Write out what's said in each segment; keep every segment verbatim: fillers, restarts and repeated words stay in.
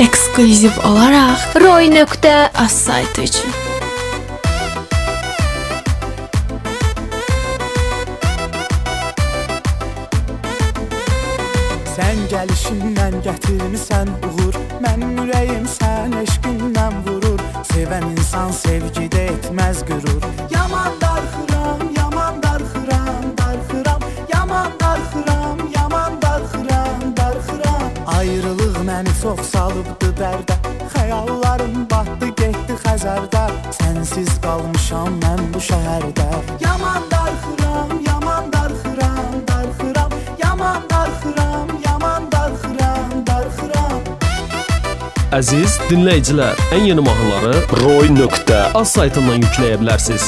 ekskluziv olaraq roy nöqtə az saytı üçün. Sən gəlişindən gətirmisən uğur, mənim ürəyim sən eşqindən vurur. Sevən insan sevgidə etməz qürur. Yaman darxıram, yaman darxıram, darxıram. Yaman darxıram, yaman darxıram, darxıram. Ayrılıq məni çox salıbdı dərdə, xəyallarım batdı getdi Xəzərdə. Sənsiz qalmışam mən bu şəhərdə. Yaman darxıram, yaman darxıram, darxıram. Yaman darxıram, yaman darxıram, darxıram. Əziz dinləyicilər, ən yeni mahnıları roy nöqtə az saytından yükləyə bilərsiniz.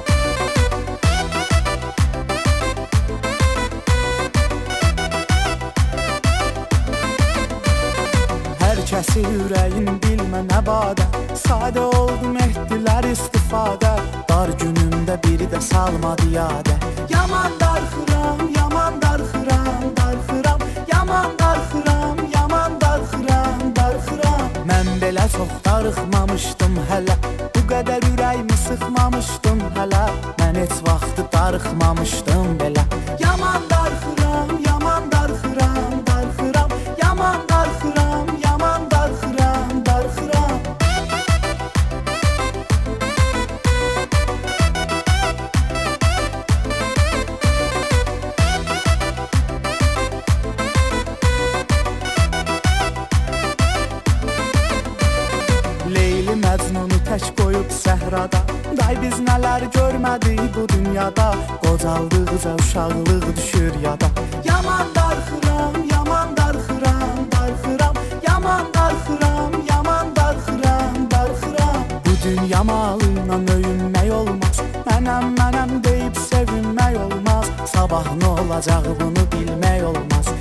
Hər kəsi ürəyin bilmə nə badə, sadə oldu mehdilər istifadə. Dar günümdə biri də salmadı yadə. Yaman darxıram, yaman darxıram, darxıram. Yaman darxıram, yaman darxıram, darxıram. Mən belə çox darıxmamışdım hələ, bu qədər ürəyimi sıxmamışdım hələ. Mən heç vaxtı darıxmamışdım belə. Yaman darxıram, yaman darxıram, darxıram. Yaman darxıram, yaman darxıram, darxıram. Leyli Məcnunu tək qoyub səhrada, day biz nələr görmədik bu dünyada. Qocaldıqca uşaqlıq düşür yada. Yaman darxıram, yaman darxıram, darxıram. Yaman darxıram, yaman darxıram, darxıram. Bu dünya malıyla öyünmək olmaz, mənəm, mənəm deyib sevinmək olmaz. Sabah nə olacaq bunu bilmək olmaz.